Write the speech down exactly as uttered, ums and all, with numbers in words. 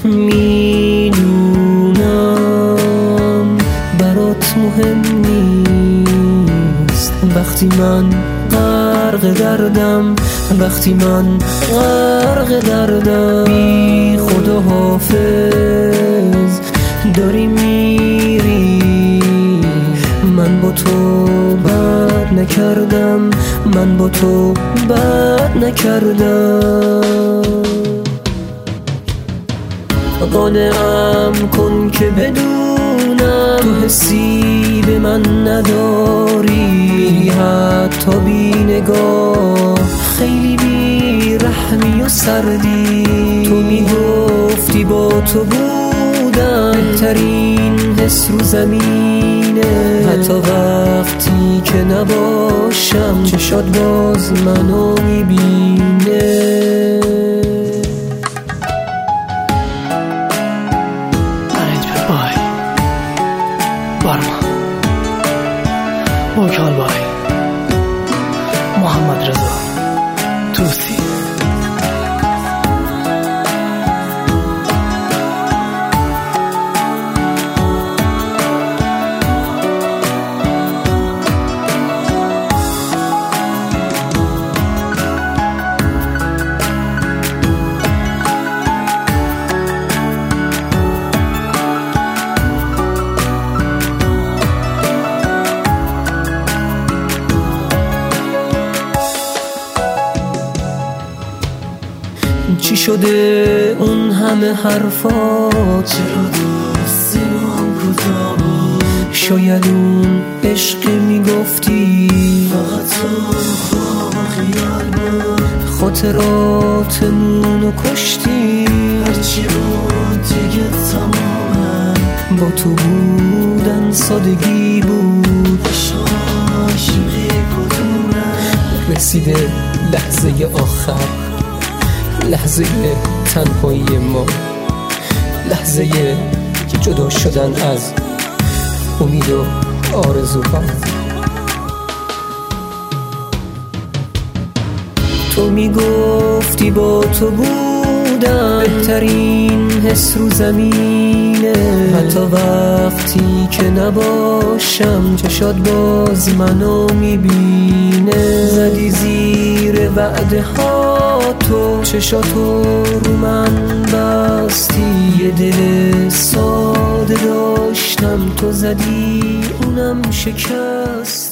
میدونم برات مهم نیست وقتی من غرق دردم، وقتی من غرق دردم. بی خدا حافظ داری میری، من با تو بد نکردم، من با تو بد نکردم. قانعم کن که بدونم تو حسی به من نداری، حتی بی نگاه خیلی بی رحمی و سردی. تو میگفتی با تو بودم بهترین حس رو زمینه، حتی وقتی که نباشم چشات باز منو میبینه. Barma Mokal Bhai Mohammad Reza Tusi چی شده اون همه حرفات؟ چرا دوستی هم کوتاه بود؟ شاید اون عشق میگفتی فقط تو خواب خیال بود. خاطراتمونو کشتی، هرچی بود دیگه تمامه. با تو بودن سادگی بود، عاشقی کدومه؟ رسیده لحظه آخر، لحظه تنهایی ما، لحظه جدا شدن از امید و آرزوها. تو میگفتی با تو بودم بهترین حس رو زمینه، حتی وقتی که نباشم چشات باز منو میبینه. زدی زیر وعده ها تو، چشاتو رو من بستی. یه دل ساده داشتم تو زدی اونم شکست.